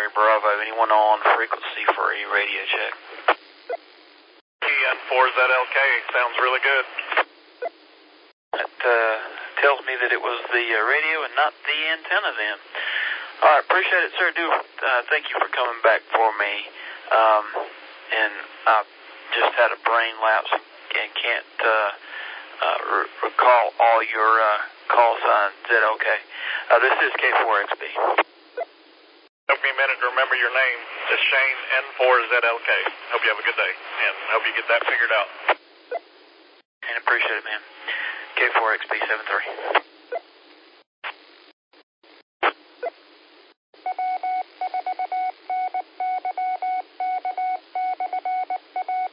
Charlie Bravo. Anyone on frequency for a radio check? TN4ZLK, sounds really good. That tells me that it was the radio and not the antenna then. All right, appreciate it, sir. Thank you for coming back for me. And I just had a brain lapse and can't recall all your call signs. ZLK. This is K4XB. Took me a minute to remember your name. It's Shane N4ZLK. Hope you have a good day, and hope you get that figured out. And appreciate it, man. K4XB 73.